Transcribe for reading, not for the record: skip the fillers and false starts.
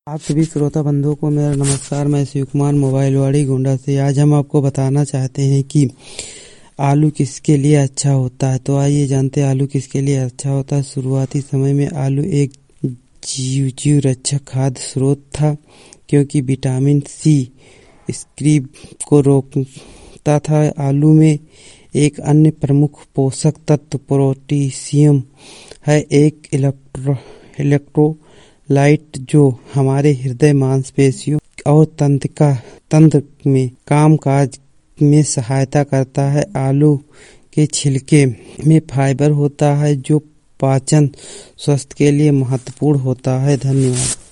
आप सभी श्रोता बंधुओं को मेरा नमस्कार। मैं शिव कुमार मोबाइलवाड़ी गोंडा से। आज हम आपको बताना चाहते हैं कि आलू किसके लिए अच्छा होता है। तो आइए जानते हैं आलू किसके लिए अच्छा होता है। शुरुआती समय में आलू एक जीव रक्षक खाद्य स्रोत था, क्योंकि विटामिन सी स्क्रीब को रोकता था। आलू में एक अन्य प्रमुख पोषक तत्व पोटेशियम है, एक इलेक्ट्रोलाइट जो हमारे हृदय, मांसपेशियों और तंत्र में कामकाज में सहायता करता है। आलू के छिलके में फाइबर होता है, जो पाचन स्वास्थ्य के लिए महत्वपूर्ण होता है। धन्यवाद।